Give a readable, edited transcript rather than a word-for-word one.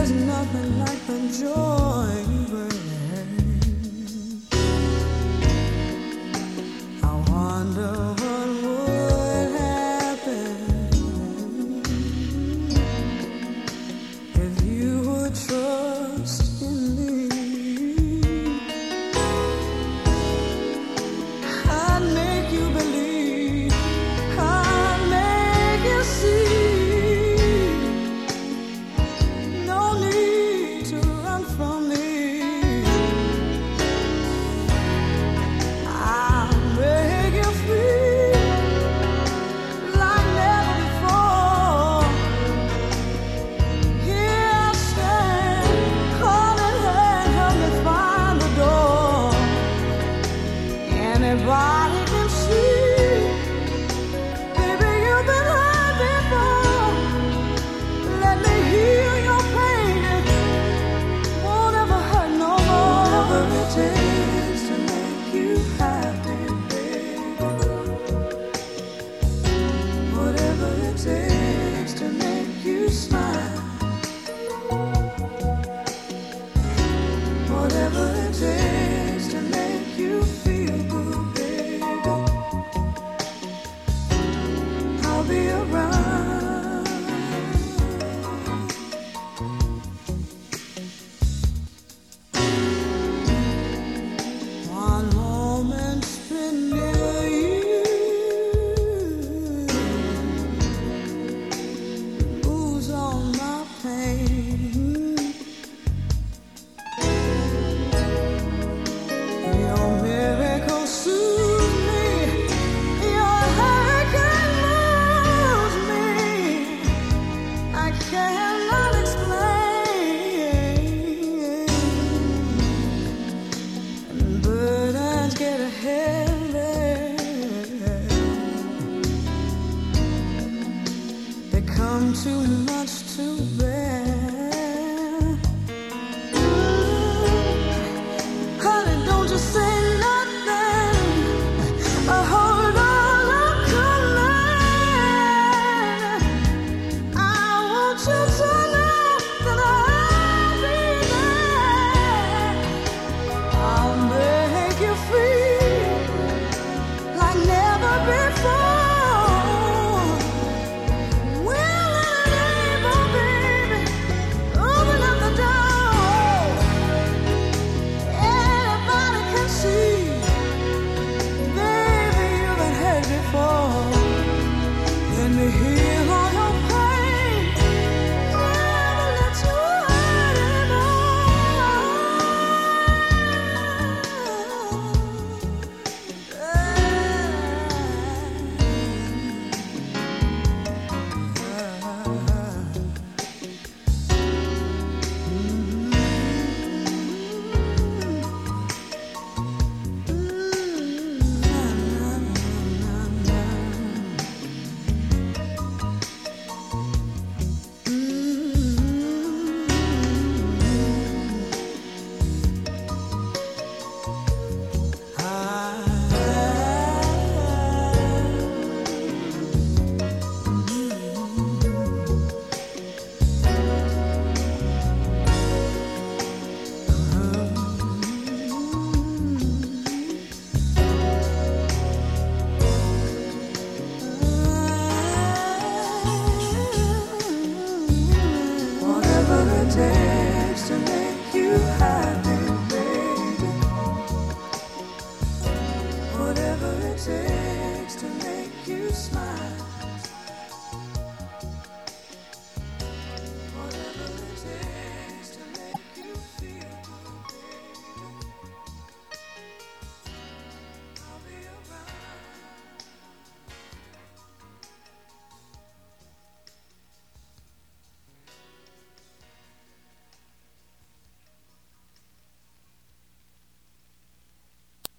nothing like the joy you bring. I wonder what would happen if you would trust in me. I'd make you believe, I'd make you see. Anybody can see, baby, you've been hurt before. Let me heal your pain. Won't ever hurt no more. Whatever it takes to make you happy, baby. Whatever it takes to make you smile. Whatever it takes to make you feel good. Be around. One moment spent near you, lose all my pain. Your miracle soothes me. Your hurricane cannot explain. And burdens get heavy. They come too much to bear. Honey, don't you say nothing. Hold on, I'm coming. I want you to know that I'll be there. I'll make you feel like never before. Willing and able, baby, open up the door. Anybody can see, baby, you've been hurt before. Let me heal all your pain. Never let you hurt whatever it takes.